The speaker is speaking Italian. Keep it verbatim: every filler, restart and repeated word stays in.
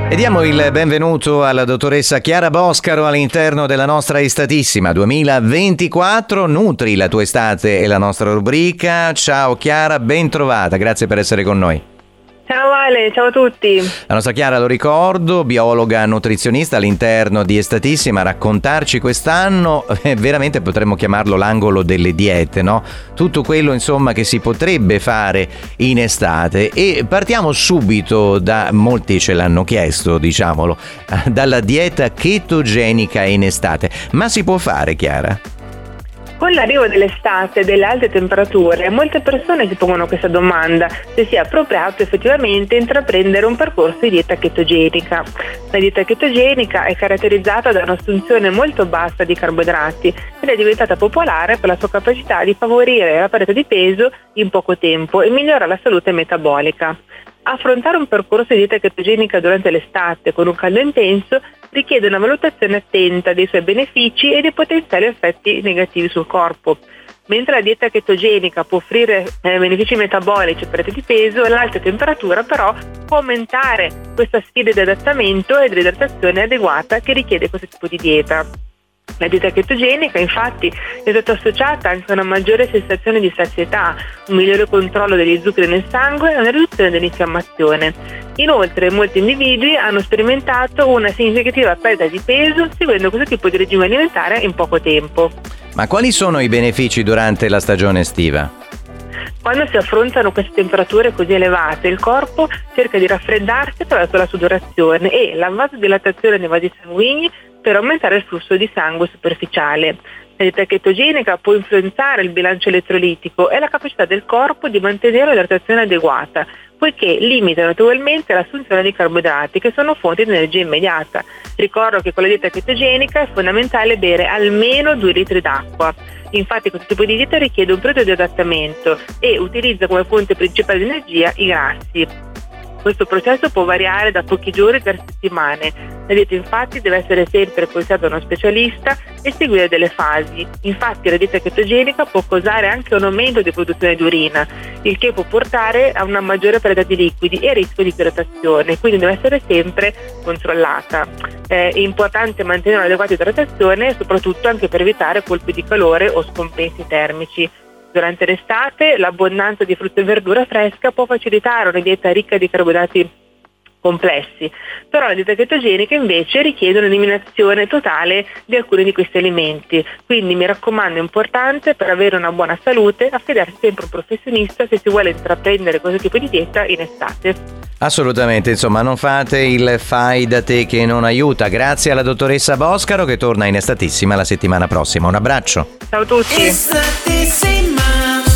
E diamo il benvenuto alla dottoressa Chiara Boscaro all'interno della nostra Estatissima duemilaventiquattro. Nutri la tua estate è la nostra rubrica. Ciao Chiara, ben trovata, grazie per essere con noi. Ciao Ale, ciao a tutti. La nostra Chiara, lo ricordo, biologa nutrizionista all'interno di Estatissima, a raccontarci quest'anno, eh, veramente potremmo chiamarlo l'angolo delle diete, no? Tutto quello insomma che si potrebbe fare in estate, e partiamo subito da, molti ce l'hanno chiesto, diciamolo, dalla dieta chetogenica in estate. Ma si può fare, Chiara? Con l'arrivo dell'estate e delle alte temperature, molte persone si pongono questa domanda, se sia appropriato effettivamente intraprendere un percorso di dieta chetogenica. La dieta chetogenica è caratterizzata da un'assunzione molto bassa di carboidrati ed è diventata popolare per la sua capacità di favorire la perdita di peso in poco tempo e migliora la salute metabolica. Affrontare un percorso di dieta chetogenica durante l'estate con un caldo intenso richiede una valutazione attenta dei suoi benefici e dei potenziali effetti negativi sul corpo. Mentre la dieta chetogenica può offrire eh, benefici metabolici e perdita di peso, l'alta temperatura però può aumentare questa sfida di adattamento e dell'idratazione adeguata che richiede questo tipo di dieta. La dieta chetogenica infatti è stata associata anche a una maggiore sensazione di sazietà, un migliore controllo degli zuccheri nel sangue e una riduzione dell'infiammazione. Inoltre molti individui hanno sperimentato una significativa perdita di peso seguendo questo tipo di regime alimentare in poco tempo. Ma quali sono i benefici durante la stagione estiva? Quando si affrontano queste temperature così elevate, il corpo cerca di raffreddarsi attraverso la sudorazione e la vasodilatazione dei vasi sanguigni per aumentare il flusso di sangue superficiale. La dieta chetogenica può influenzare il bilancio elettrolitico e la capacità del corpo di mantenere un'idratazione adeguata, poiché limita notevolmente l'assunzione di carboidrati, che sono fonte di energia immediata. Ricordo che con la dieta chetogenica è fondamentale bere almeno due litri d'acqua. Infatti questo tipo di dieta richiede un periodo di adattamento e utilizza come fonte principale di energia i grassi. Questo processo può variare da pochi giorni per settimane. La dieta infatti deve essere sempre consigliata da uno specialista e seguire delle fasi. Infatti la dieta chetogenica può causare anche un aumento di produzione di urina, il che può portare a una maggiore perdita di liquidi e rischio di idratazione, quindi deve essere sempre controllata. È importante mantenere un'adeguata idratazione, soprattutto anche per evitare colpi di calore o scompensi termici. Durante l'estate l'abbondanza di frutta e verdura fresca può facilitare una dieta ricca di carboidrati complessi, però la dieta chetogenica invece richiede un'eliminazione totale di alcuni di questi alimenti, quindi mi raccomando, è importante per avere una buona salute affidarsi sempre a un professionista se si vuole intraprendere questo tipo di dieta in estate. Assolutamente, insomma non fate il fai da te che non aiuta. Grazie alla dottoressa Boscaro, che torna in Estatissima la settimana prossima. Un abbraccio. Ciao a tutti. Estatissima.